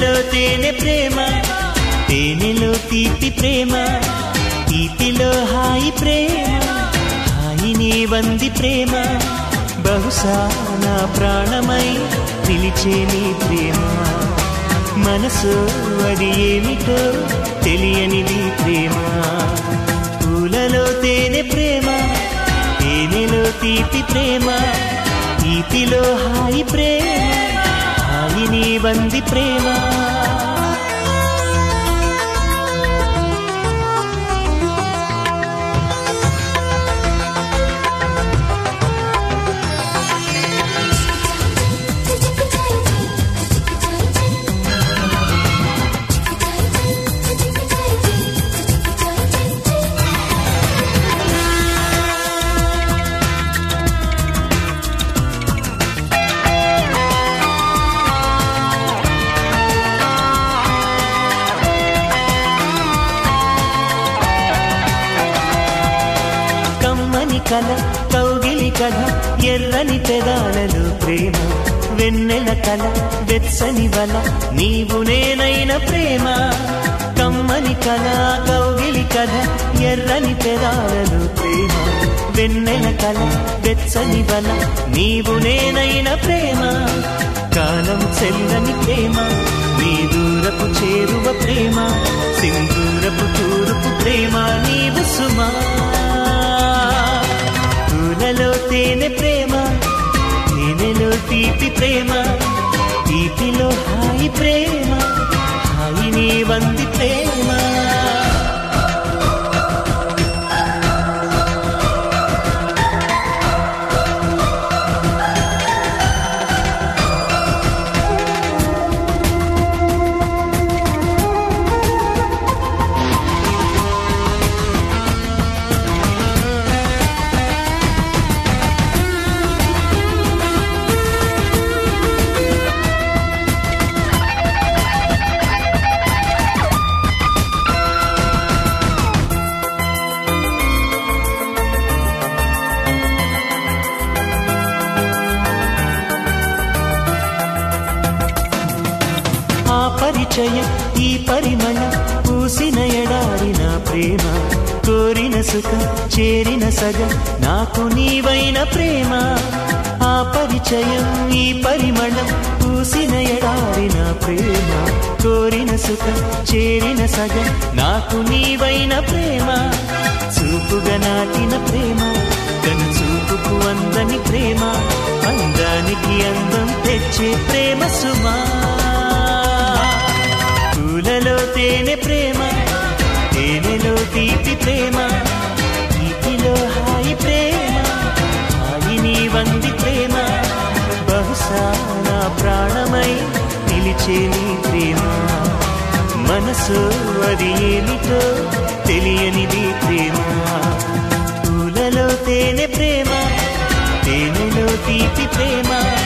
పూలలో తేనె ప్రేమ, తేనెలో తీపి ప్రేమ, తీపిలో హాయి ప్రేమ, హాయిని వంది ప్రేమ. బహుశా నా ప్రాణమై పిలిచే నీ ప్రేమ. మనసు అది ఏమిటో తెలియనిది ప్రేమ. పూలలో తేనె ప్రేమ, తేనెలో తీపి ప్రేమ, తీపిలో హాయి ప్రేమ, హాయిని వంది ప్రేమ. కల కౌగిలి కథ, ఎర్రని పెదాలలో ప్రేమ, వెన్నెల కల వెచ్చని వల, నీవు నేనైన ప్రేమ. కమ్మని కల కౌగిలి కథ, ఎర్రని పెదాలలో ప్రేమ, వెన్నెల కల వెచ్చని వల, నీవు నేనైన ప్రేమ. కాలం చెల్లని ప్రేమ, నీ దూరపు చేరువ ప్రేమ, సింధూరపు తూరుపు ప్రేమ నీవు సుమా. పూలలో తేనె ప్రేమ, తేనెలో తీపి ప్రేమ, తీపిలో హాయి ప్రేమ, హాయిని వంది ప్రేమ. పరిచయం ఈ పరిమళ, పూసిన ఎడారిన ప్రేమ, కోరిన సుఖం చేరిన సగం, నాకు నీవైన ప్రేమ. ఆ పరిచయం ఈ పరిమళం, పూసిన ఎడారిన ప్రేమ, కోరిన సుఖం చేరిన సగం, నాకు నీవైన ప్రేమ. చూపుగా నాటిన ప్రేమ, కను చూపుకు అందని ప్రేమ, అందానికి అందం తెచ్చే ప్రేమ సుమా. పూలలో తేనె ప్రేమ, తేనెలో తీపి ప్రేమ, తీపిలో హాయి ప్రేమ, హాయిని వంది ప్రేమ. బహుశా నా ప్రాణమై నిలిచే నీ ప్రేమ. మనసు అది ఏమిటో తెలియనిది ప్రేమ. పూలలో తేనె ప్రేమ, తేనెలో తీపి ప్రేమ,